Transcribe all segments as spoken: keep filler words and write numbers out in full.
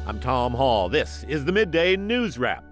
I'm Tom Hall. This is the Midday News Wrap.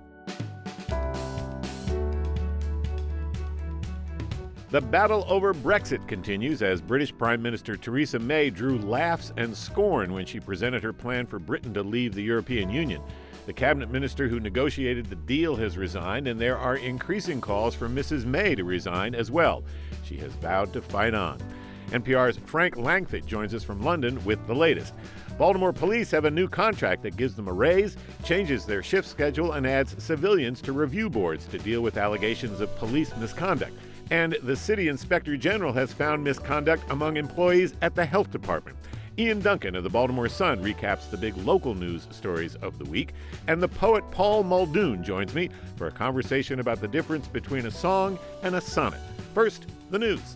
The battle over Brexit continues as British Prime Minister Theresa May drew laughs and scorn when she presented her plan for Britain to leave the European Union. The cabinet minister who negotiated the deal has resigned, and there are increasing calls for Missus May to resign as well. She has vowed to fight on. N P R's Frank Langfitt joins us from London with the latest. Baltimore police have a new contract that gives them a raise, changes their shift schedule, and adds civilians to review boards to deal with allegations of police misconduct. And the city inspector general has found misconduct among employees at the health department. Ian Duncan of the Baltimore Sun recaps the big local news stories of the week. And the poet Paul Muldoon joins me for a conversation about the difference between a song and a sonnet. First, the news.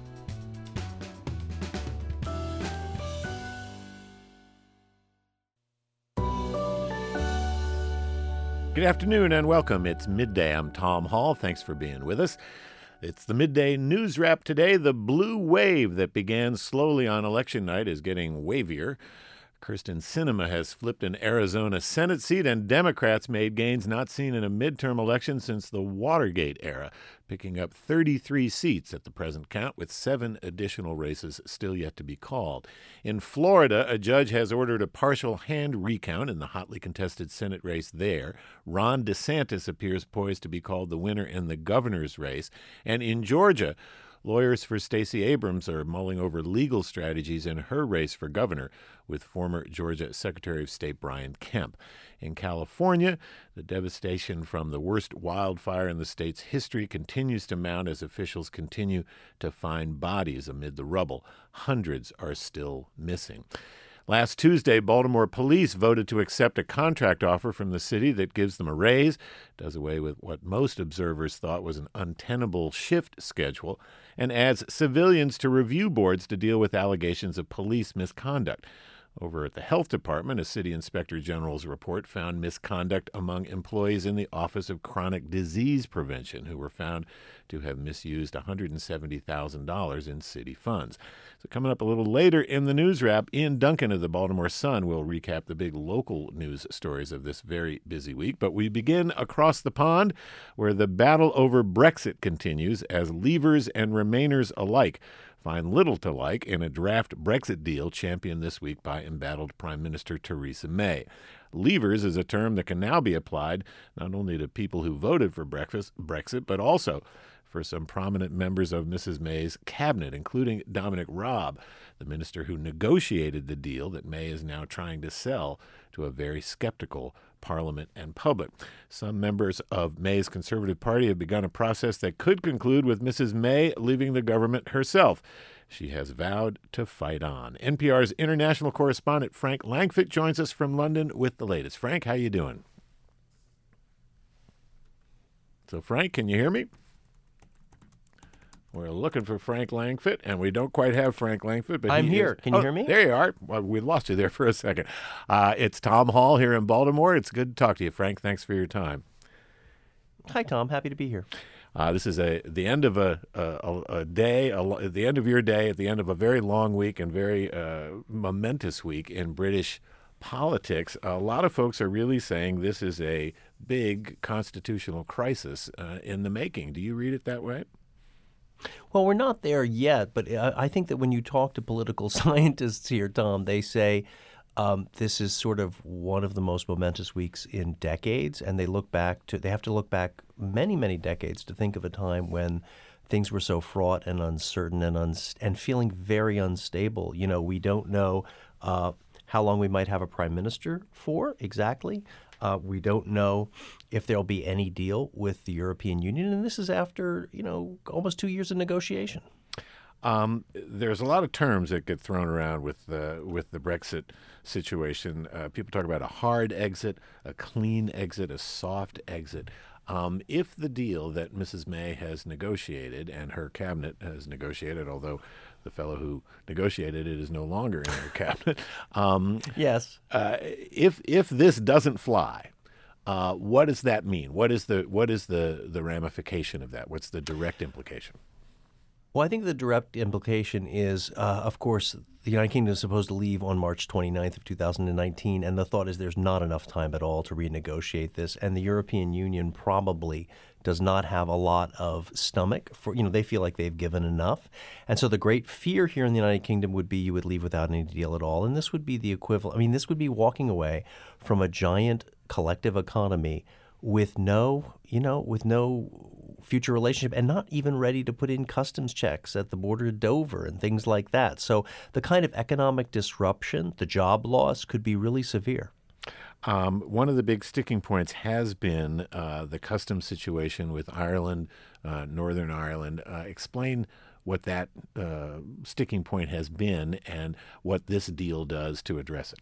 Good afternoon and welcome. It's midday. I'm Tom Hall. Thanks for being with us. It's the Midday News Wrap today. The blue wave that began slowly on election night is getting wavier. Kyrsten Sinema has flipped an Arizona Senate seat, and Democrats made gains not seen in a midterm election since the Watergate era, picking up thirty-three seats at the present count, with seven additional races still yet to be called. In Florida, a judge has ordered a partial hand recount in the hotly contested Senate race there. Ron DeSantis appears poised to be called the winner in the governor's race. And in Georgia, lawyers for Stacey Abrams are mulling over legal strategies in her race for governor with former Georgia Secretary of State Brian Kemp. In California, the devastation from the worst wildfire in the state's history continues to mount as officials continue to find bodies amid the rubble. Hundreds are still missing. Last Tuesday, Baltimore police voted to accept a contract offer from the city that gives them a raise, does away with what most observers thought was an untenable shift schedule, and adds civilians to review boards to deal with allegations of police misconduct. Over at the health department, a city inspector general's report found misconduct among employees in the Office of Chronic Disease Prevention, who were found to have misused one hundred seventy thousand dollars in city funds. So coming up a little later in the news wrap, Ian Duncan of the Baltimore Sun will recap the big local news stories of this very busy week. But we begin across the pond, where the battle over Brexit continues as Leavers and Remainers alike find little to like in a draft Brexit deal championed this week by embattled Prime Minister Theresa May. Leavers is a term that can now be applied not only to people who voted for Brexit, but also for some prominent members of Missus May's cabinet, including Dominic Raab, the minister who negotiated the deal that May is now trying to sell to a very skeptical Parliament and public. Some members of May's Conservative Party have begun a process that could conclude with Missus May leaving the government herself. She has vowed to fight on. N P R's international correspondent Frank Langfitt joins us from London with the latest. Frank, how you doing? So, Frank, can you hear me? We're looking for Frank Langfitt, and we don't quite have Frank Langfitt. But I'm he here. Is, Can you oh, hear me? There you are. Well, we lost you there for a second. Uh, it's Tom Hall here in Baltimore. It's good to talk to you, Frank. Thanks for your time. Hi, Tom. Happy to be here. Uh, this is a the end of a a, a day, a, the end of your day, at the end of a very long week and very uh, momentous week in British politics. A lot of folks are really saying this is a big constitutional crisis uh, in the making. Do you read it that way? Well, we're not there yet, but I think that when you talk to political scientists here, Tom, they say um, this is sort of one of the most momentous weeks in decades, and they look back to they have to look back many, many decades to think of a time when things were so fraught and uncertain and uns- and feeling very unstable. You know, we don't know uh, how long we might have a prime minister for exactly. Uh, we don't know if there'll be any deal with the European Union, and this is after, you know, almost two years of negotiation. Um, there's a lot of terms that get thrown around with the with the Brexit situation. Uh, people talk about a hard exit, a clean exit, a soft exit. Um, if the deal that Missus May has negotiated and her cabinet has negotiated, although the fellow who negotiated it is no longer in her cabinet, um, yes, uh, if if this doesn't fly, uh, what does that mean? What is the what is the the ramification of that? What's the direct implication? Well, I think the direct implication is, uh, of course, the United Kingdom is supposed to leave on March twenty-ninth of two thousand nineteen, and the thought is there's not enough time at all to renegotiate this, and the European Union probably does not have a lot of stomach for, you know, they feel like they've given enough. And so the great fear here in the United Kingdom would be you would leave without any deal at all, and this would be the equivalent. I mean, this would be walking away from a giant collective economy with no, you know, with no future relationship and not even ready to put in customs checks at the border of Dover and things like that. So the kind of economic disruption, the job loss could be really severe. Um, one of the big sticking points has been uh, the customs situation with Ireland, uh, Northern Ireland. Uh, explain what that uh, sticking point has been and what this deal does to address it.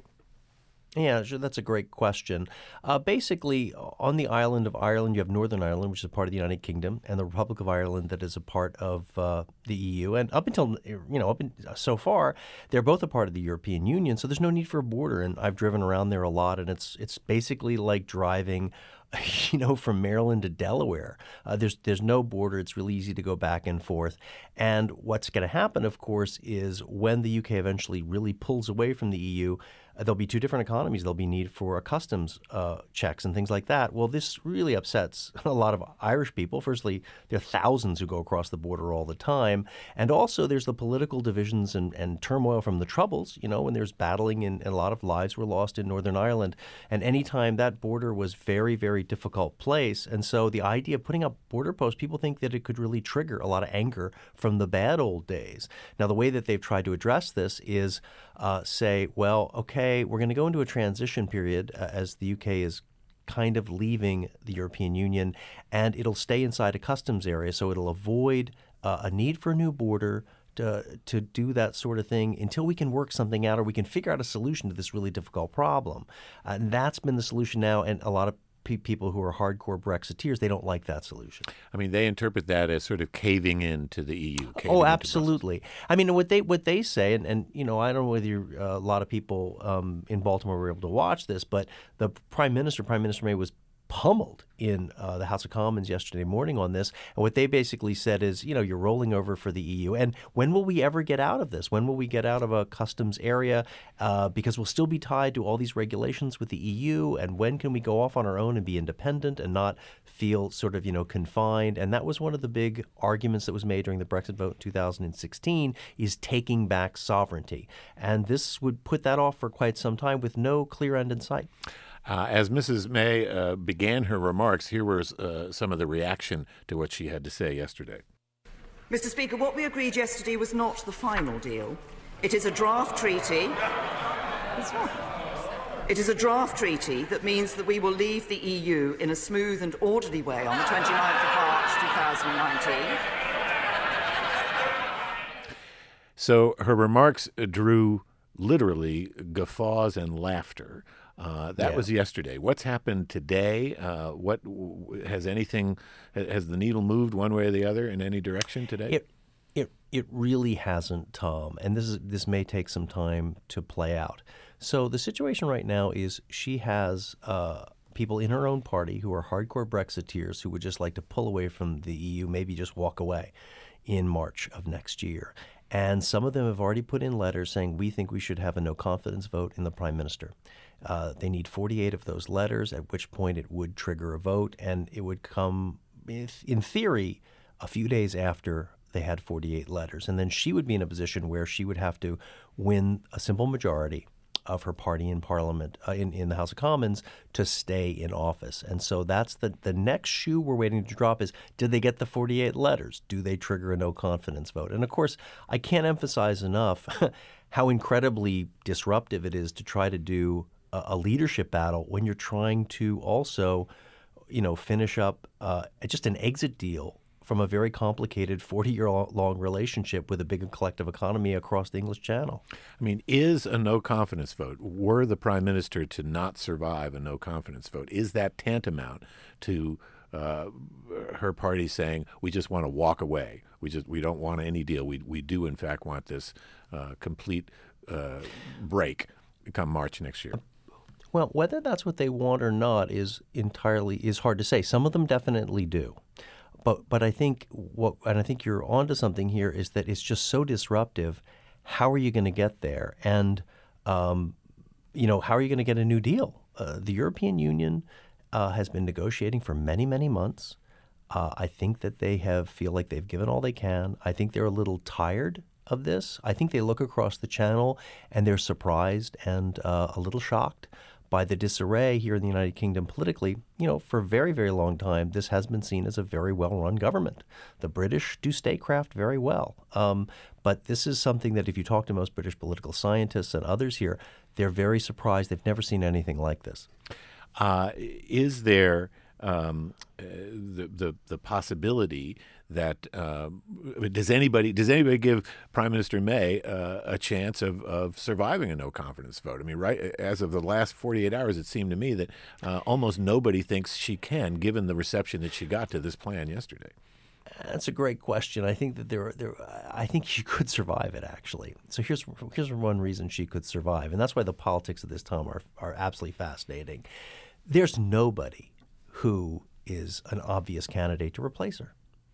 Yeah, sure, that's a great question. Uh, basically, on the island of Ireland, you have Northern Ireland, which is a part of the United Kingdom, and the Republic of Ireland, that is a part of uh, the E U. And up until, you know, up in, so far, they're both a part of the European Union, so there's no need for a border. And I've driven around there a lot, and it's it's basically like driving, you know, from Maryland to Delaware. Uh, there's there's no border. It's really easy to go back and forth. And what's going to happen, of course, is when the U K eventually really pulls away from the E U, uh, there'll be two different economies. There'll be need for a customs uh, checks and things like that. Well, this really upsets a lot of Irish people. Firstly, there are thousands who go across the border all the time. And also there's the political divisions and, and turmoil from the Troubles, you know, when there's battling and, and a lot of lives were lost in Northern Ireland. And anytime that border was very, very difficult place. And so the idea of putting up border posts, people think that it could really trigger a lot of anger from the bad old days. Now, the way that they've tried to address this is uh, say, well, okay, we're going to go into a transition period uh, as the U K is kind of leaving the European Union, and it'll stay inside a customs area, so it'll avoid uh, a need for a new border to, to do that sort of thing until we can work something out or we can figure out a solution to this really difficult problem. Uh, and that's been the solution now, and a lot of pe- people who are hardcore Brexiteers, they don't like that solution. I mean, they interpret that as sort of caving in to the E U. Oh, absolutely. I mean, what they what they say, and, and you know, I don't know whether you, uh, a lot of people um, in Baltimore were able to watch this, but the Prime Minister, Prime Minister May, was pummeled in uh, the House of Commons yesterday morning on this. And what they basically said is, you know, you're rolling over for the E U. And when will we ever get out of this? When will we get out of a customs area? Uh, because we'll still be tied to all these regulations with the E U. And when can we go off on our own and be independent and not feel sort of, you know, confined? And that was one of the big arguments that was made during the Brexit vote in two thousand sixteen, is taking back sovereignty. And this would put that off for quite some time with no clear end in sight. Uh, as Missus May uh, began her remarks, here was uh, some of the reaction to what she had to say yesterday. Mister Speaker, what we agreed yesterday was not the final deal. It is a draft treaty. It's not. It is a draft treaty that means that we will leave the E U in a smooth and orderly way on the twenty-ninth of March two thousand nineteen. So her remarks drew literally guffaws and laughter. Uh, that yeah. was yesterday. What's happened today? Uh, what has anything? Has the needle moved one way or the other in any direction today? It it it really hasn't, Tom. And this is this may take some time to play out. So the situation right now is she has uh, people in her own party who are hardcore Brexiteers who would just like to pull away from the E U, maybe just walk away in March of next year. And some of them have already put in letters saying we think we should have a no confidence vote in the Prime Minister. Uh, they need forty-eight of those letters, at which point it would trigger a vote, and it would come, in theory, a few days after they had forty-eight letters. And then she would be in a position where she would have to win a simple majority of her party in Parliament, uh, in, in the House of Commons, to stay in office. And so that's the, the next shoe we're waiting to drop is, did they get the forty-eight letters? Do they trigger a no confidence vote? And of course, I can't emphasize enough how incredibly disruptive it is to try to do a, a leadership battle when you're trying to also, you know, finish up uh, just an exit deal from a very complicated forty-year-long relationship with a big collective economy across the English Channel. I mean, is a no-confidence vote, were the Prime Minister to not survive a no-confidence vote, is that tantamount to uh, her party saying, we just want to walk away, we just we don't want any deal, we we do in fact want this uh, complete uh, break come March next year? Well, whether that's what they want or not is entirely is hard to say. Some of them definitely do. but but I think what and I think you're onto something here is that it's just so disruptive. How are you going to get there? And um, you know, how are you going to get a new deal? Uh, the European Union uh, has been negotiating for many, many months. Uh, I think that they have feel like they've given all they can. I think they're a little tired of this. I think they look across the channel and they're surprised and uh, a little shocked by the disarray here in the United Kingdom politically. You know, for a very, very long time, this has been seen as a very well-run government. The British do statecraft very well. Um, but this is something that if you talk to most British political scientists and others here, they're very surprised. They've never seen anything like this. Uh, is there um, uh, the, the the possibility that uh, does anybody does anybody give Prime Minister May uh, a chance of, of surviving a no confidence vote? I mean, right as of the last forty-eight hours, it seemed to me that uh, almost nobody thinks she can, given the reception that she got to this plan yesterday. That's a great question. I think that there, there, I think she could survive it, actually. So here's here's one reason she could survive, and that's why the politics of this time are are absolutely fascinating. There's nobody who is an obvious candidate to replace her.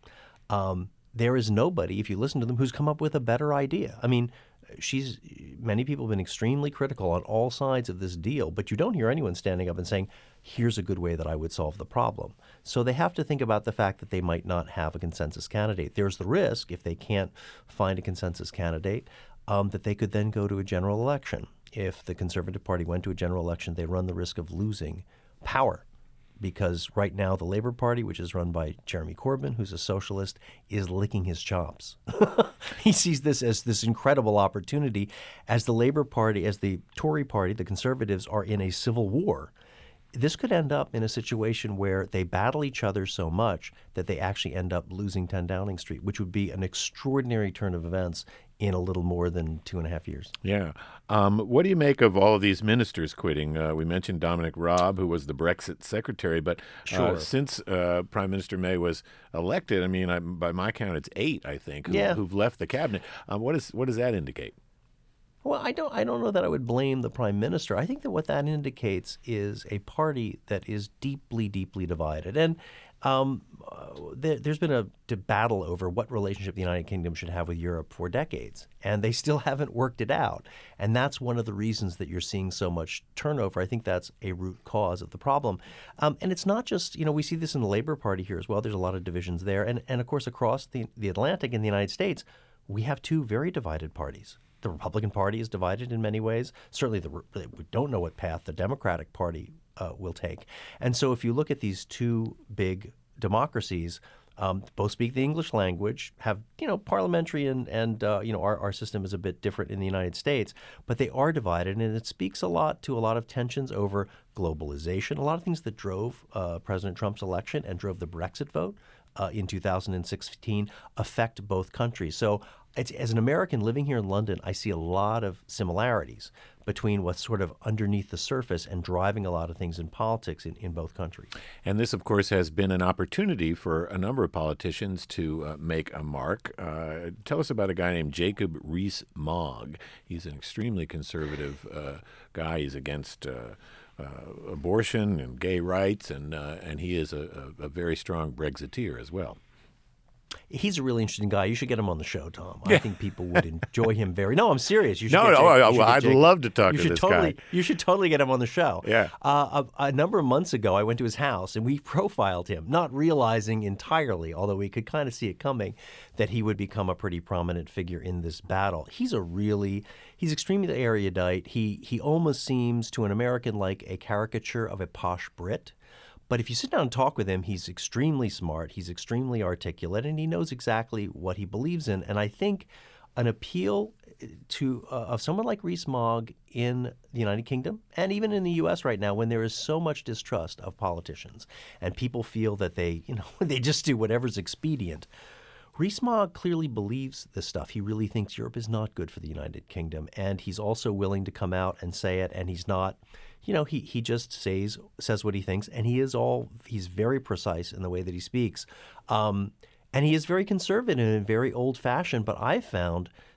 Um, there is nobody, if you listen to them, who's come up with a better idea. I mean, she's many people have been extremely critical on all sides of this deal, but you don't hear anyone standing up and saying, here's a good way that I would solve the problem. So they have to think about the fact that they might not have a consensus candidate. There's the risk, if they can't find a consensus candidate, um, that they could then go to a general election. If the Conservative Party went to a general election, they run the risk of losing power. Because right now the Labour Party, which is run by Jeremy Corbyn, who's a socialist, is licking his chops. He sees this as this incredible opportunity as the Labour Party, as the Tory Party, the Conservatives, are in a civil war. This could end up in a situation where they battle each other so much that they actually end up losing ten Downing Street, which would be an extraordinary turn of events in a little more than two and a half years. Yeah. Um, what do you make of all of these ministers quitting? Uh, we mentioned Dominic Raab, who was the Brexit secretary, but Sure. uh, since uh, Prime Minister May was elected, I mean, I, by my count, it's eight, I think, who, Yeah. who've left the cabinet. Um, what is what does that indicate? Well, I don't I don't know that I would blame the prime minister. I think that what that indicates is a party that is deeply, deeply divided. And um, uh, there, there's been a, a battle over what relationship the United Kingdom should have with Europe for decades, and they still haven't worked it out. And that's one of the reasons that you're seeing so much turnover. I think that's a root cause of the problem. Um, and it's not just, you know, we see this in the Labour Party here as well. There's a lot of divisions there. And, and of course, across the, the Atlantic in the United States, we have two very divided parties. The Republican Party is divided in many ways. Certainly, the, we don't know what path the Democratic Party uh, will take. And so if you look at these two big democracies, um, both speak the English language, have, you know, parliamentary and, and uh, you know, our, our system is a bit different in the United States, but they are divided, and it speaks a lot to a lot of tensions over globalization, a lot of things that drove uh, President Trump's election and drove the Brexit vote uh, in two thousand sixteen affect both countries. So it's, as an American living here in London, I see a lot of similarities between what's sort of underneath the surface and driving a lot of things in politics in, in both countries. And this, of course, has been an opportunity for a number of politicians to uh, make a mark. Uh, tell us about a guy named Jacob Rees-Mogg. He's an extremely conservative uh, guy. He's against uh, uh, abortion and gay rights, and uh, and he is a, a, a very strong Brexiteer as well. He's a really interesting guy. You should get him on the show, Tom. I think people would enjoy him very. No, I'm serious. You should No, get no, Jake- I- you should I'd get Jake- love to talk you to should this totally, guy. You should totally get him on the show. Yeah. Uh, a, a number of months ago, I went to his house and we profiled him, not realizing entirely, although we could kind of see it coming, that he would become a pretty prominent figure in this battle. He's a really, he's extremely erudite. He he almost seems to an American like a caricature of a posh Brit. But if you sit down and talk with him, he's extremely smart, he's extremely articulate, and he knows exactly what he believes in. And I think an appeal to uh, of someone like Rees-Mogg in the United Kingdom and even in the U S right now, when there is so much distrust of politicians and people feel that they, you know, they just do whatever's expedient, Rees-Mogg clearly believes this stuff. He really thinks Europe is not good for the United Kingdom, and he's also willing to come out and say it, and he's not, you know, he, he just says says what he thinks, and he is all, he's very precise in the way that he speaks. Um, and he is very conservative and very old-fashioned, but I've found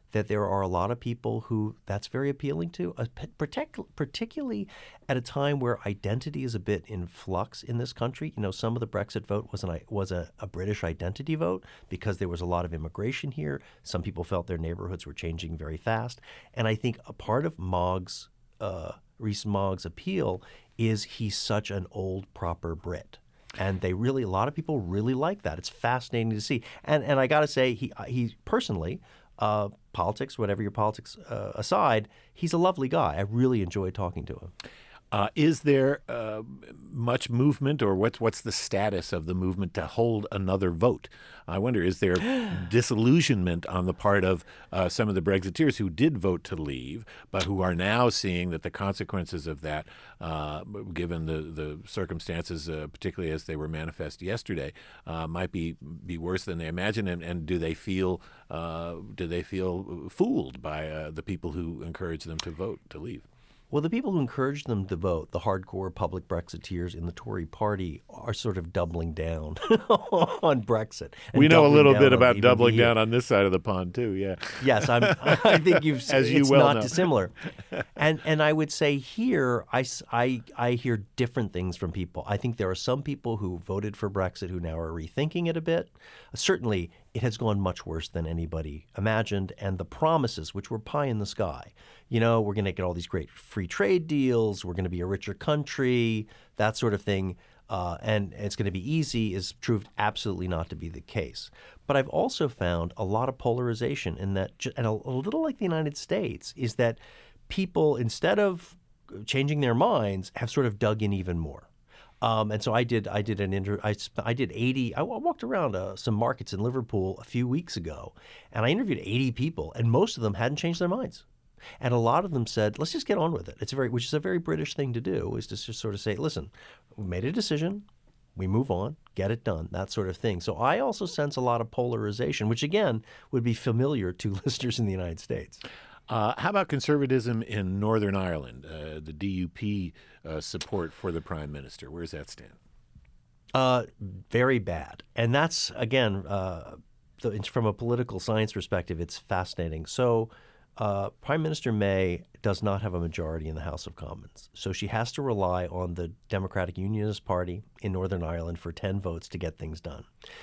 that there are a lot of people who that's very appealing to, uh, partic- particularly at a time where identity is a bit in flux in this country. You know, some of the Brexit vote was, an, was a, a British identity vote because there was a lot of immigration here. Some people felt their neighborhoods were changing very fast. And I think a part of Mogg's, uh, Rees-Mogg's appeal is he's such an old, proper Brit. And they really, a lot of people really like that. It's fascinating to see. And and I got to say, he he personally, uh, politics, whatever your politics uh, aside, he's a lovely guy. I really enjoy talking to him. Uh, is there uh, much movement, or what's what's the status of the movement to hold another vote? I wonder, is there disillusionment on the part of uh, some of the Brexiteers who did vote to leave, but who are now seeing that the consequences of that, uh, given the, the circumstances, uh, particularly as they were manifest yesterday, uh, might be be worse than they imagine? And, and do they feel uh, do they feel fooled by uh, the people who encourage them to vote to leave? Well, the people who encouraged them to vote, the hardcore public Brexiteers in the Tory party, are sort of doubling down on Brexit. We know a little bit about doubling down on this side of the pond, too, yeah. Yes, I'm, I think you've As you it's well not know. dissimilar. And and I would say here, I, I, I hear different things from people. I think there are some people who voted for Brexit who now are rethinking it a bit. Certainly, it has gone much worse than anybody imagined, and the promises, which were pie in the sky, you know, we're going to get all these great free trade deals, we're going to be a richer country, that sort of thing, uh, and it's going to be easy, is proved absolutely not to be the case. But I've also found a lot of polarization in that, and a, a little like the United States, is that people, instead of changing their minds, have sort of dug in even more. Um, and so I did. I did an inter. I, I did eighty. I walked around uh, some markets in Liverpool a few weeks ago, and I interviewed eighty people, and most of them hadn't changed their minds. And a lot of them said, "Let's just get on with it." It's a very, which is a very British thing to do, is to just sort of say, "Listen, we made a decision. We move on, get it done," that sort of thing. So I also sense a lot of polarization, which again would be familiar to listeners in the United States. Uh, how about conservatism in Northern Ireland, uh, the D U P uh, support for the Prime Minister? Where does that stand? Uh, very bad. And that's, again, uh, the, from a political science perspective, it's fascinating. So uh, Prime Minister May does not have a majority in the House of Commons. So she has to rely on the Democratic Unionist Party in Northern Ireland for ten votes to get things done.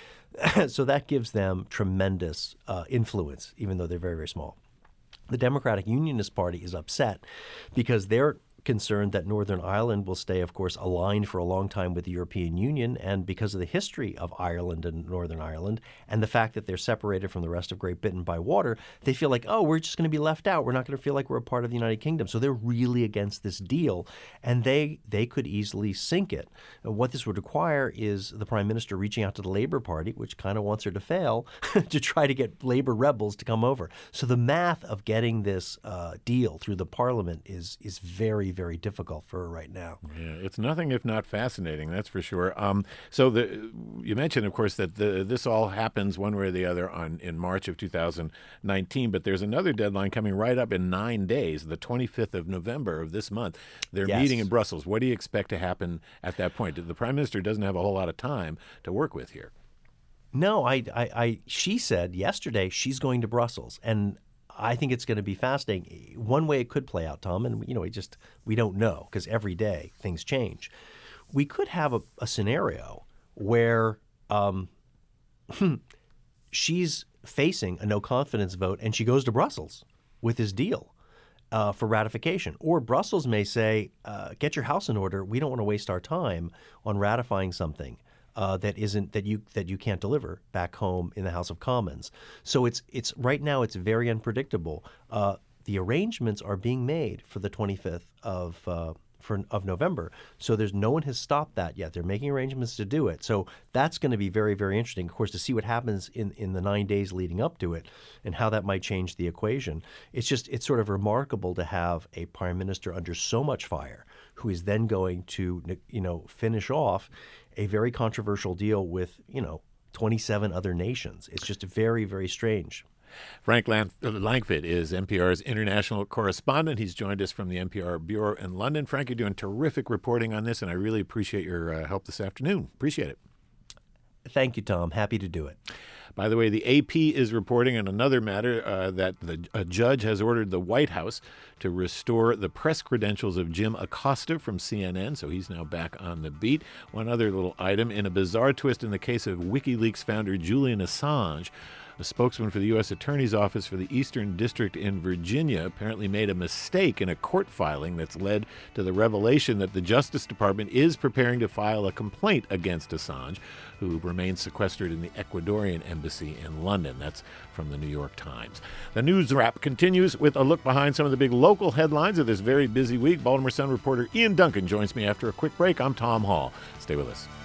So that gives them tremendous uh, influence, even though they're very, very small. The Democratic Unionist Party is upset because they're concerned that Northern Ireland will stay, of course, aligned for a long time with the European Union. And because of the history of Ireland and Northern Ireland and the fact that they're separated from the rest of Great Britain by water, they feel like, oh, we're just going to be left out. We're not going to feel like we're a part of the United Kingdom. So they're really against this deal, and they they could easily sink it. What this would require is the Prime Minister reaching out to the Labour Party, which kind of wants her to fail, to try to get Labour rebels to come over. So the math of getting this uh, deal through the Parliament is is very, very difficult for her right now. Yeah, it's nothing if not fascinating, that's for sure. Um, so the, you mentioned, of course, that the, this all happens one way or the other on in March of two thousand nineteen, but there's another deadline coming right up in nine days, the twenty-fifth of November of this month. They're Yes. meeting in Brussels. What do you expect to happen at that point? The Prime Minister doesn't have a whole lot of time to work with here. No, I, I, I she said yesterday she's going to Brussels, and I think it's going to be fascinating. One way it could play out, Tom, and you know, we just we don't know because every day things change. We could have a, a scenario where um, she's facing a no confidence vote, and she goes to Brussels with this deal uh, for ratification. Or Brussels may say, uh, "Get your house in order. We don't want to waste our time on ratifying something." Uh, that isn't that you that you can't deliver back home in the House of Commons. So it's it's right now it's very unpredictable. Uh, the arrangements are being made for the twenty-fifth of uh, for of November. So there's no one has stopped that yet. They're making arrangements to do it. So that's going to be very, very interesting, of course, to see what happens in, in the nine days leading up to it and how that might change the equation. It's just it's sort of remarkable to have a prime minister under so much fire who is then going to, you know, finish off a very controversial deal with, you know, twenty-seven other nations. It's just very, very strange. Frank Langfitt is N P R's international correspondent. He's joined us from the N P R Bureau in London. Frank, you're doing terrific reporting on this, and I really appreciate your uh, help this afternoon. Appreciate it. Thank you, Tom. Happy to do it. By the way, the A P is reporting on another matter uh, that the, a judge has ordered the White House to restore the press credentials of Jim Acosta from C N N, so he's now back on the beat. One other little item, in a bizarre twist in the case of WikiLeaks founder Julian Assange, a spokesman for the U S Attorney's Office for the Eastern District in Virginia apparently made a mistake in a court filing that's led to the revelation that the Justice Department is preparing to file a complaint against Assange, who remains sequestered in the Ecuadorian embassy in London. That's from the New York Times. The news wrap continues with a look behind some of the big local headlines of this very busy week. Baltimore Sun reporter Ian Duncan joins me after a quick break. I'm Tom Hall. Stay with us.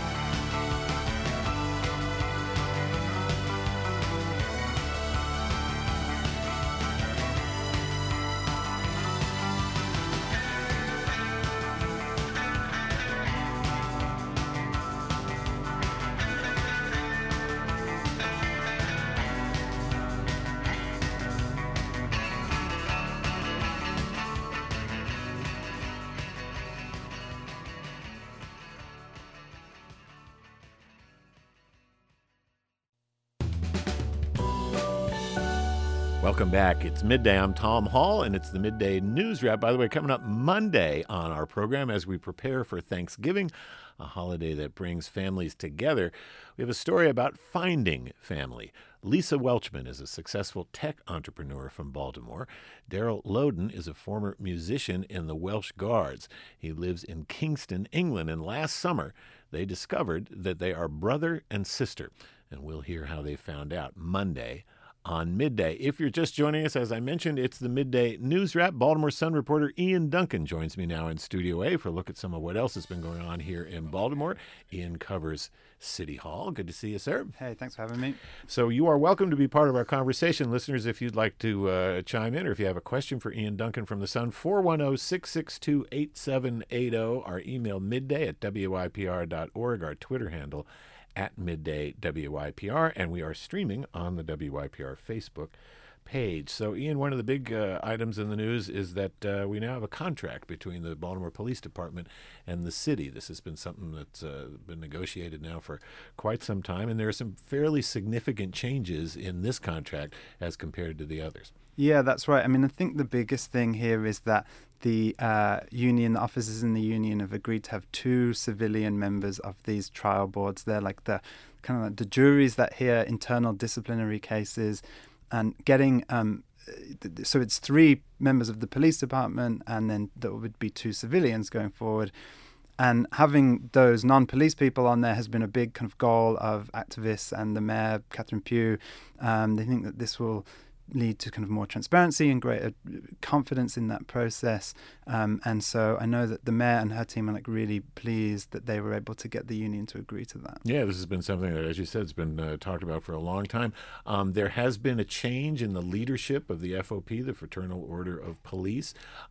Welcome back. It's midday. I'm Tom Hall, and it's the Midday News Wrap. By the way, coming up Monday on our program as we prepare for Thanksgiving, a holiday that brings families together, we have a story about finding family. Lisa Welchman is a successful tech entrepreneur from Baltimore. Daryl Loden is a former musician in the Welsh Guards. He lives in Kingston, England, and last summer they discovered that they are brother and sister, and we'll hear how they found out Monday on Midday. If you're just joining us, as I mentioned, it's the Midday News Wrap. Baltimore Sun reporter Ian Duncan joins me now in Studio A for a look at some of what else has been going on here in Baltimore. Ian covers City Hall. Good to see you, sir. Hey, thanks for having me. So you are welcome to be part of our conversation. Listeners, if you'd like to uh, chime in or if you have a question for Ian Duncan from the Sun, four one zero, six six two, eight seven eight zero. Our email midday at W Y P R dot org. Our Twitter handle at Midday W Y P R, and we are streaming on the W Y P R Facebook page. So, Ian, one of the big uh, items in the news is that uh, we now have a contract between the Baltimore Police Department and the city. This has been something that's uh, been negotiated now for quite some time, and there are some fairly significant changes in this contract as compared to the others. Yeah, that's right. I mean, I think the biggest thing here is that the uh, union, the officers in the union have agreed to have two civilian members of these trial boards. They're like the kind of like the juries that hear internal disciplinary cases, and getting um, so it's three members of the police department, and then there would be two civilians going forward. And having those non-police people on there has been a big kind of goal of activists and the mayor, Catherine Pugh. Um, they think that this will lead to kind of more transparency and greater confidence in that process. Um, and so I know that the mayor and her team are like really pleased that they were able to get the union to agree to that. Yeah, this has been something that, as you said, has been uh, talked about for a long time. Um, there has been a change in the leadership of the F O P, the Fraternal Order of Police.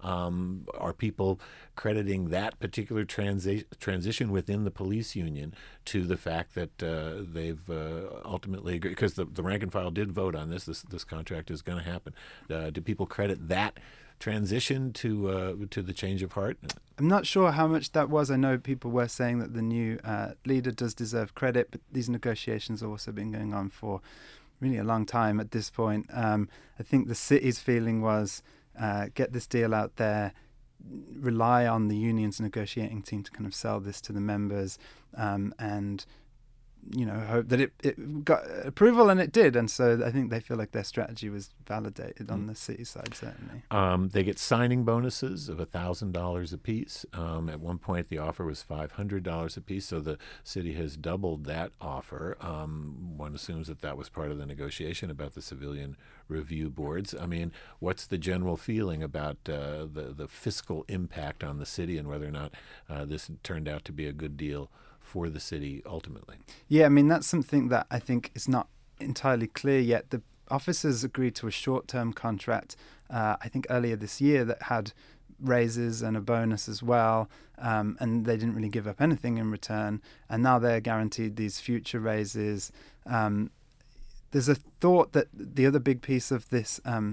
Um, are people crediting that particular transi- transition within the police union to the fact that uh, they've uh, ultimately agreed, because the, the rank and file did vote on this, this, this contract is going to happen. Uh, do people credit that transition to uh, to the change of heart? I'm not sure how much that was. I know people were saying that the new uh, leader does deserve credit, but these negotiations have also been going on for really a long time at this point. Um, I think the city's feeling was uh, get this deal out there, rely on the union's negotiating team to kind of sell this to the members, um, and you know, hope that it, it got approval, and it did. And so I think they feel like their strategy was validated on the city side, certainly. Um, they get signing bonuses of one thousand dollars apiece. Um, at one point, the offer was five hundred dollars apiece, so the city has doubled that offer. Um, one assumes that that was part of the negotiation about the civilian review boards. I mean, what's the general feeling about uh, the, the fiscal impact on the city and whether or not uh, this turned out to be a good deal for the city ultimately? Yeah, I mean, that's something that I think is not entirely clear yet. The officers agreed to a short-term contract, uh, I think earlier this year, that had raises and a bonus as well, um, and they didn't really give up anything in return. And now they're guaranteed these future raises. Um, there's a thought that the other big piece of this um,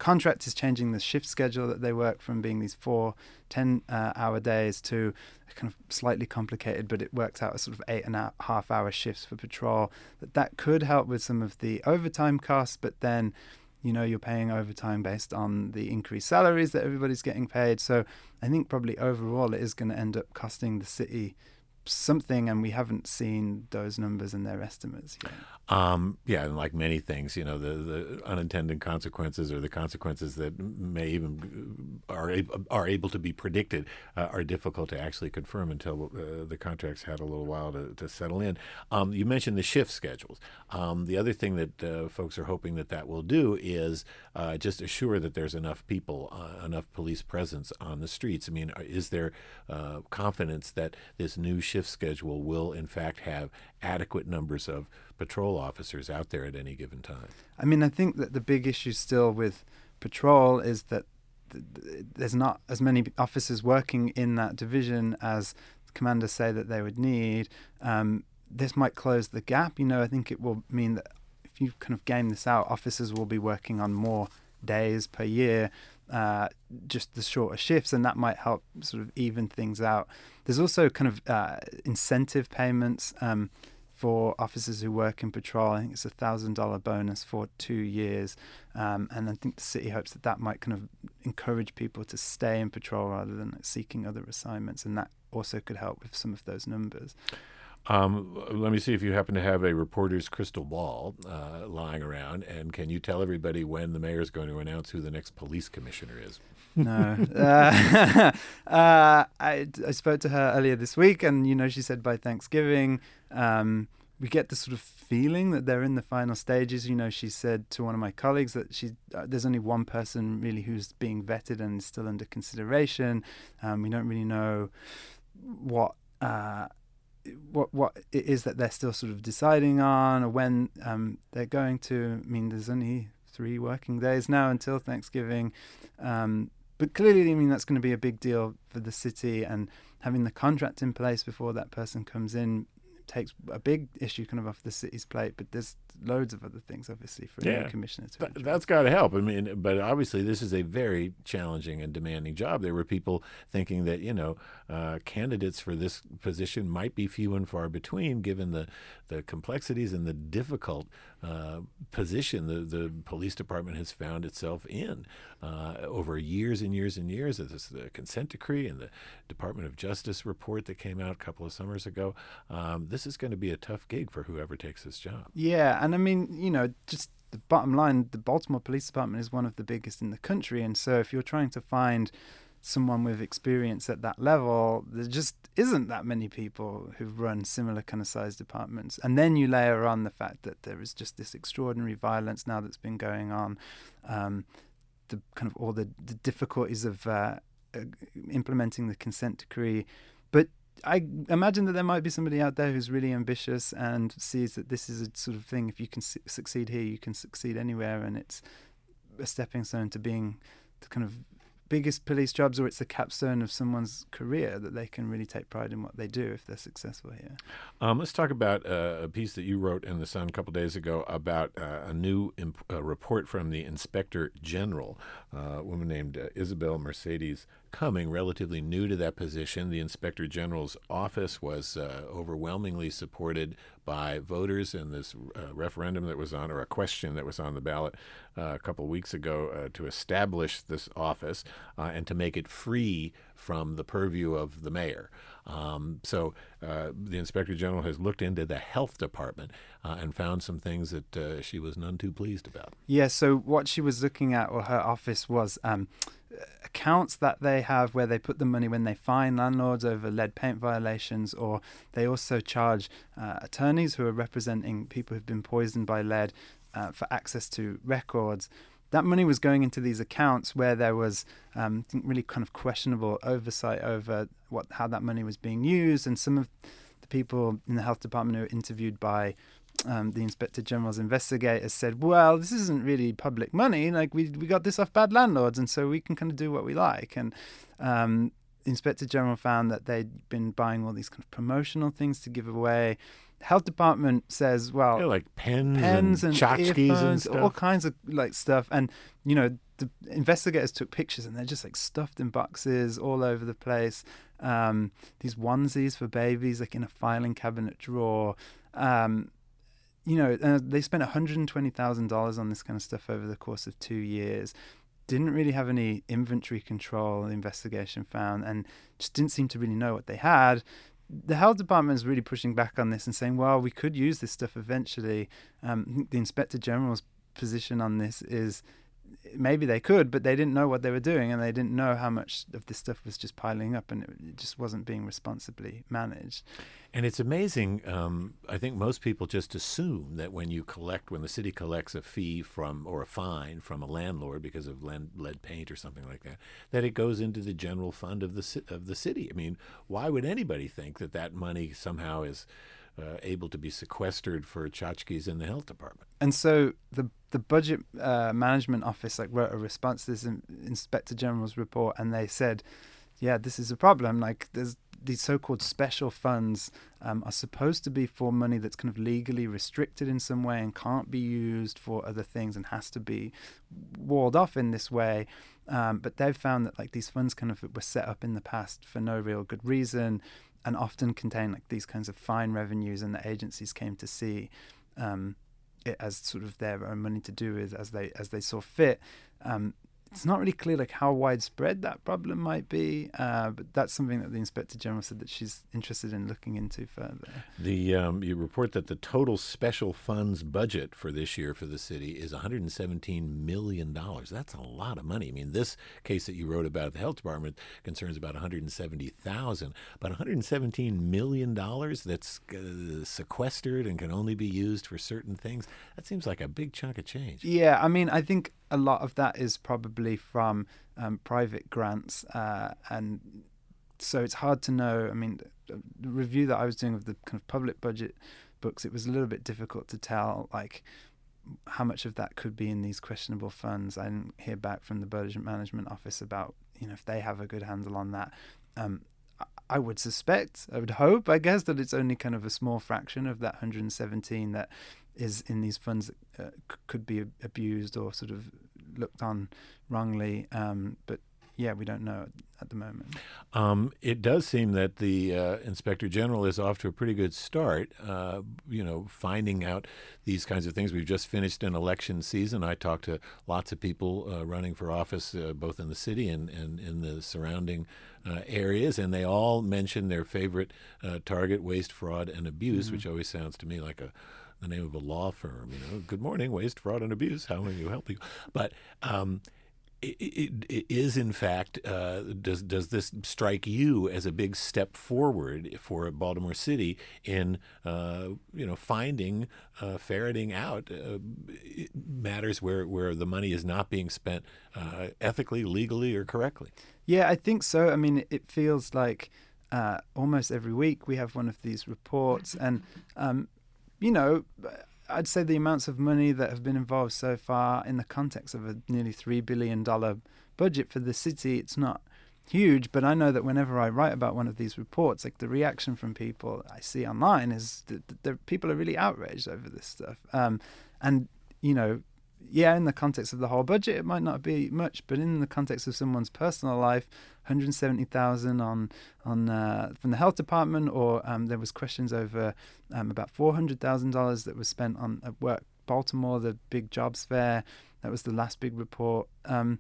contract is changing the shift schedule that they work from being these four ten-hour days to kind of slightly complicated, but it works out as sort of eight and a half hour shifts for patrol. That that could help with some of the overtime costs, but then, you know, you're paying overtime based on the increased salaries that everybody's getting paid. So I think probably overall it is going to end up costing the city something, and we haven't seen those numbers in their estimates yet. Um, yeah, and like many things, you know, the, the unintended consequences or the consequences that may even are able, are able to be predicted uh, are difficult to actually confirm until uh, the contracts had a little while to, to settle in. Um, you mentioned the shift schedules. Um, the other thing that uh, folks are hoping that that will do is uh, just assure that there's enough people, uh, enough police presence on the streets. I mean, is there uh, confidence that this new shift schedule will, in fact, have adequate numbers of patrol officers out there at any given time? I mean, I think that the big issue still with patrol is that th- th- there's not as many officers working in that division as commanders say that they would need. Um, this might close the gap. You know, I think it will mean that if you kind of game this out, officers will be working on more days per year, uh, just the shorter shifts, and that might help sort of even things out. There's also kind of uh, incentive payments um, for officers who work in patrol. I think it's a thousand dollar bonus for two years, um, and I think the city hopes that that might kind of encourage people to stay in patrol rather than seeking other assignments, and that also could help with some of those numbers. Um, let me see if you happen to have a reporter's crystal ball uh, lying around, and can you tell everybody when the mayor is going to announce who the next police commissioner is? No. uh, uh, I, I spoke to her earlier this week, and, you know, she said by Thanksgiving. Um, we get the sort of feeling that they're in the final stages. You know, she said to one of my colleagues that she uh, there's only one person really who's being vetted and is still under consideration. Um, we don't really know what... Uh, what what it is that they're still sort of deciding on, or when um, they're going to. I mean, there's only three working days now until Thanksgiving. Um, but clearly, I mean, that's going to be a big deal for the city, and having the contract in place before that person comes in takes a big issue kind of off the city's plate. But there's loads of other things, obviously, for a yeah. new commissioner to Th- That's got to help. I mean, but obviously this is a very challenging and demanding job. There were people thinking that, you know, uh, candidates for this position might be few and far between, given the, the complexities and the difficult uh, position the, the police department has found itself in uh, over years and years and years. This the consent decree and the Department of Justice report that came out a couple of summers ago. Um, this is going to be a tough gig for whoever takes this job. Yeah, and I mean, you know, just the bottom line, the Baltimore Police Department is one of the biggest in the country. And so if you're trying to find someone with experience at that level, there just isn't that many people who've run similar kind of size departments. And then you layer on the fact that there is just this extraordinary violence now that's been going on, um, the kind of all the, the difficulties of uh, uh, implementing the consent decree. But I imagine that there might be somebody out there who's really ambitious and sees that this is a sort of thing, if you can su- succeed here, you can succeed anywhere, and it's a stepping stone to being the kind of biggest police jobs, or it's the capstone of someone's career that they can really take pride in what they do if they're successful here. Um, let's talk about uh, a piece that you wrote in The Sun a couple days ago about uh, a new imp- uh, report from the Inspector General, uh, a woman named uh, Isabel Mercedes Cumming, relatively new to that position. The Inspector General's office was uh, overwhelmingly supported by voters in this uh, referendum that was on, or a question that was on the ballot uh, a couple of weeks ago uh, to establish this office uh, and to make it free from the purview of the mayor. Um, so uh, the Inspector General has looked into the health department uh, and found some things that uh, she was none too pleased about. Yeah, so what she was looking at, or her office, was um, accounts that they have where they put the money when they fine landlords over lead paint violations, or they also charge uh, attorneys who are representing people who've been poisoned by lead uh, for access to records. That money was going into these accounts where there was um, I think really kind of questionable oversight over what how that money was being used. And some of the people in the health department who were interviewed by um, the Inspector General's investigators said, well, this isn't really public money. Like, we we got this off bad landlords, and so we can kind of do what we like. And um, the Inspector General found that they'd been buying all these kind of promotional things to give away. Health department says, well, yeah, like pens, pens and, and tchotchkes and earphones, stuff. all kinds of like stuff. And, you know, the investigators took pictures and they're just like stuffed in boxes all over the place. Um, these onesies for babies, like in a filing cabinet drawer. Um, you know, uh, they spent one hundred twenty thousand dollars on this kind of stuff over the course of two years. Didn't really have any inventory control, the investigation found, and just didn't seem to really know what they had. The health department is really pushing back on this and saying, well, we could use this stuff eventually. Um, I think the Inspector General's position on this is maybe they could, but they didn't know what they were doing, and they didn't know how much of this stuff was just piling up, and it, it just wasn't being responsibly managed. And it's amazing. Um, I think most people just assume that when you collect, when the city collects a fee from or a fine from a landlord because of lead, lead paint or something like that, that it goes into the general fund of the ci- of the city. I mean, why would anybody think that that money somehow is uh, able to be sequestered for tchotchkes in the health department? And so the the budget uh, management office like wrote a response to this in, Inspector General's report, and they said, yeah, this is a problem. Like, there's these so-called special funds um, are supposed to be for money that's kind of legally restricted in some way and can't be used for other things and has to be walled off in this way. Um, but they've found that like these funds kind of were set up in the past for no real good reason, and often contain like these kinds of fine revenues, and the agencies came to see um, it as sort of their own money to do with as they as they saw fit. Um, It's not really clear like how widespread that problem might be, uh, but that's something that the Inspector General said that she's interested in looking into further. The um, you report that the total special funds budget for this year for the city is one hundred seventeen million dollars. That's a lot of money. I mean, this case that you wrote about at the health department concerns about one hundred seventy thousand dollars, but one hundred seventeen million dollars that's uh, sequestered and can only be used for certain things. That seems like a big chunk of change. Yeah, I mean, I think a lot of that is probably from um, private grants, uh, and so it's hard to know. I mean, the, the review that I was doing of the kind of public budget books, it was a little bit difficult to tell, like, how much of that could be in these questionable funds. I didn't hear back from the Budget Management Office about, you know, if they have a good handle on that. Um, I would suspect, I would hope, I guess, that it's only kind of a small fraction of that one hundred seventeen that is in these funds that uh, c- could be abused or sort of looked on wrongly. Um, but yeah, we don't know at the moment. Um, it does seem that the uh, Inspector General is off to a pretty good start, uh, you know, finding out these kinds of things. We've just finished an election season. I talked to lots of people uh, running for office, uh, both in the city and, and in the surrounding uh, areas, and they all mentioned their favorite uh, target, waste, fraud, and abuse, mm-hmm. which always sounds to me like a the name of a law firm. You know, good morning, waste, fraud, and abuse. How may you help you? But um, it, it, it is, in fact, uh, does does this strike you as a big step forward for Baltimore City in, uh, you know, finding, uh, ferreting out uh, matters where, where the money is not being spent uh, ethically, legally, or correctly? Yeah, I think so. I mean, it feels like uh, almost every week we have one of these reports, and um, you know, I'd say the amounts of money that have been involved so far in the context of a nearly three billion dollars budget for the city, it's not huge. But I know that whenever I write about one of these reports, like the reaction from people I see online is that, that there, people are really outraged over this stuff. Um, and, you know, yeah, in the context of the whole budget, it might not be much, but in the context of someone's personal life, one hundred seventy thousand on on uh, from the health department, or um, there was questions over um, about four hundred thousand dollars that was spent on at Work Baltimore, the big jobs fair. That was the last big report. Um,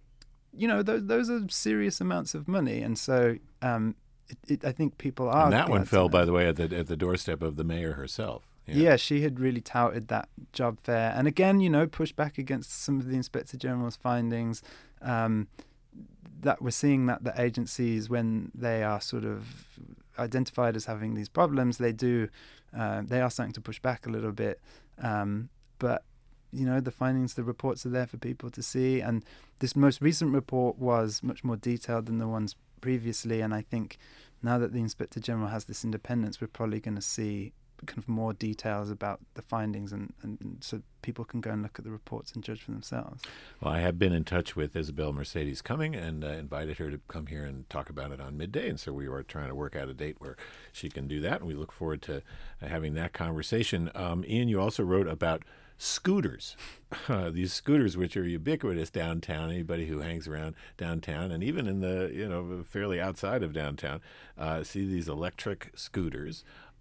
you know, those those are serious amounts of money, and so um, it, it, I think people are. And that one fell, know. by the way, at the at the doorstep of the mayor herself. Yeah. yeah, she had really touted that job fair. And again, you know, pushed back against some of the Inspector General's findings. Um, that we're seeing that the agencies, when they are sort of identified as having these problems, they do, uh, they are starting to push back a little bit. Um, but, you know, the findings, the reports are there for people to see. And this most recent report was much more detailed than the ones previously. And I think now that the Inspector General has this independence, we're probably going to see kind of more details about the findings, and, and so people can go and look at the reports and judge for themselves. Well, I have been in touch with Isabel Mercedes Cumming and uh, invited her to come here and talk about it on Midday, and so we are trying to work out a date where she can do that, and we look forward to uh, having that conversation. Um, Ian, you also wrote about scooters. Uh, these scooters, which are ubiquitous downtown, anybody who hangs around downtown and even in the, you know, fairly outside of downtown, uh, see these electric scooters.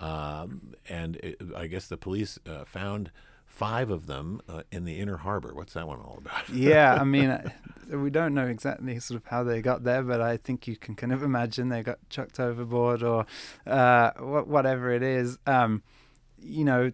Um, and it, I guess the police uh, found five of them uh, in the Inner Harbor. What's that one all about? Yeah, I mean, uh, we don't know exactly sort of how they got there, but I think you can kind of imagine they got chucked overboard or uh, wh- whatever it is. Um, you know,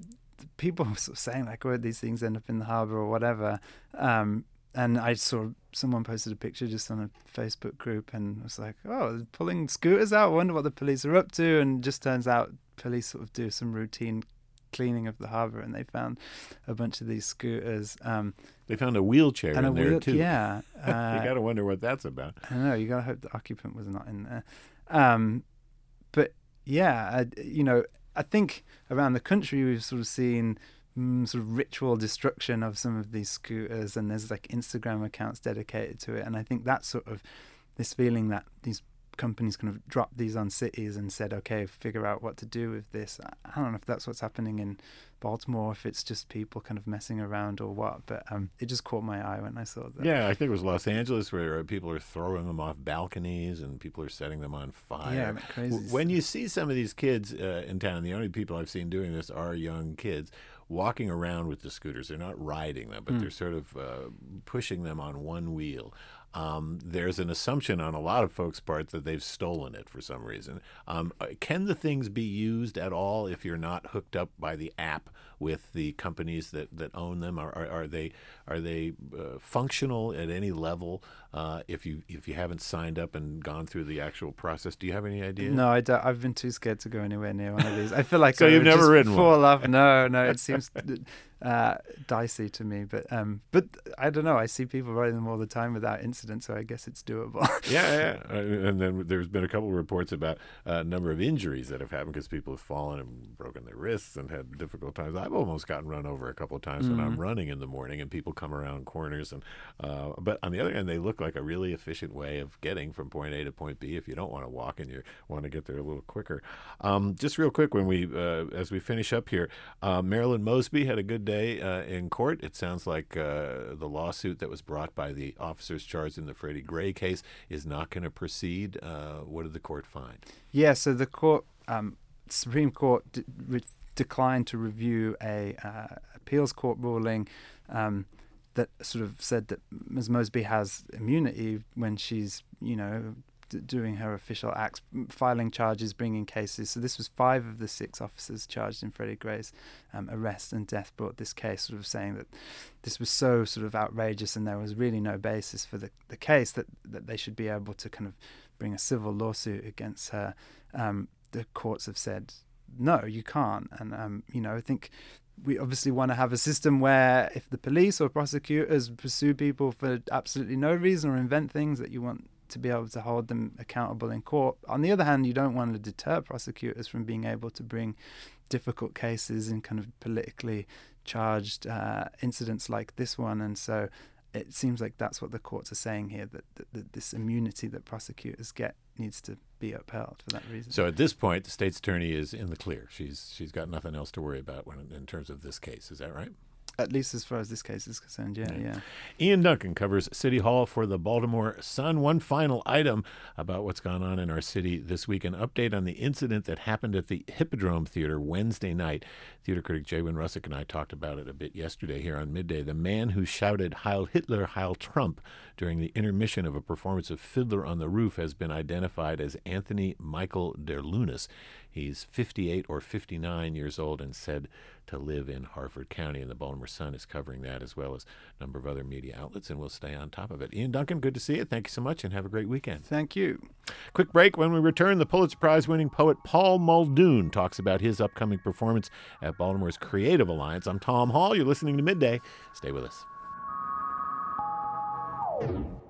people were sort of saying like, "Where these things end up in the harbor or whatever?" Um, and I saw someone posted a picture just on a Facebook group, and was like, "Oh, they're pulling scooters out. I wonder what the police are up to." And just turns out police sort of do some routine cleaning of the harbor, and they found a bunch of these scooters. Um, they found a wheelchair and in a there wheel- too. Yeah, uh, you got to wonder what that's about. I know, you gotta hope the occupant was not in there. Um, but yeah, I, you know, I think around the country we've sort of seen mm, sort of ritual destruction of some of these scooters, and there's like Instagram accounts dedicated to it. And I think that's sort of this feeling that these companies kind of dropped these on cities and said, okay, figure out what to do with this. I don't know if that's what's happening in Baltimore, if it's just people kind of messing around or what, but um, it just caught my eye when I saw that. Yeah, I think it was Los Angeles where people are throwing them off balconies and people are setting them on fire. Yeah, that crazy W- When you see some of these kids uh, in town, the only people I've seen doing this are young kids walking around with the scooters. They're not riding them, but Mm. they're sort of uh, pushing them on one wheel. Um, there's an assumption on a lot of folks' part that they've stolen it for some reason. Um, can the things be used at all if you're not hooked up by the app with the companies that, that own them? Are, are, are they are they uh, functional at any level uh, if you if you haven't signed up and gone through the actual process? Do you have any idea? No, I don't, I've been too scared to go anywhere near one of these. I feel like So I you've would never just ridden one? fall off. No, no, it seems uh, dicey to me. But um, but I don't know. I see people riding them all the time without incident, so I guess it's doable. Yeah, yeah. Uh, and then there's been a couple of reports about a number of injuries that have happened because people have fallen and broken their wrists and had difficult times. I've almost gotten run over a couple of times when I'm running in the morning and people come around corners. And uh, but on the other hand, they look like a really efficient way of getting from point A to point B if you don't want to walk and you want to get there a little quicker. Um, just real quick, when we uh, as we finish up here, uh, Marilyn Mosby had a good day uh, in court. It sounds like uh, the lawsuit that was brought by the officers charged in the Freddie Gray case is not going to proceed. Uh, what did the court find? Yeah, so the court, um, Supreme Court, d- re- declined to review a uh, appeals court ruling um, that sort of said that Miz Mosby has immunity when she's, you know, d- doing her official acts, filing charges, bringing cases. So this was five of the six officers charged in Freddie Gray's um, arrest and death brought this case, sort of saying that this was so sort of outrageous and there was really no basis for the, the case that, that they should be able to kind of bring a civil lawsuit against her. Um, the courts have said, no, you can't. And, um, you know, I think we obviously want to have a system where if the police or prosecutors pursue people for absolutely no reason or invent things, that you want to be able to hold them accountable in court. On the other hand, you don't want to deter prosecutors from being able to bring difficult cases in kind of politically charged uh, incidents like this one. And so it seems like that's what the courts are saying here, that, that, that this immunity that prosecutors get needs to be upheld for that reason. So at this point, the state's attorney is in the clear. She's she's got nothing else to worry about when in terms of this case. Is that right? At least as far as this case is concerned, yeah, yeah. yeah. Ian Duncan covers City Hall for the Baltimore Sun. One final item about what's gone on in our city this week, an update on the incident that happened at the Hippodrome Theater Wednesday night. Theater critic Jaywin Russick and I talked about it a bit yesterday here on Midday. The man who shouted Heil Hitler, Heil Trump during the intermission of a performance of Fiddler on the Roof has been identified as Anthony Michael Derlunas. He's fifty-eight or fifty-nine years old and said to live in Harford County, and the Baltimore Sun is covering that as well as a number of other media outlets, and we'll stay on top of it. Ian Duncan, good to see you. Thank you so much, and have a great weekend. Thank you. Quick break. When we return, the Pulitzer Prize-winning poet Paul Muldoon talks about his upcoming performance at Baltimore's Creative Alliance. I'm Tom Hall. You're listening to Midday. Stay with us.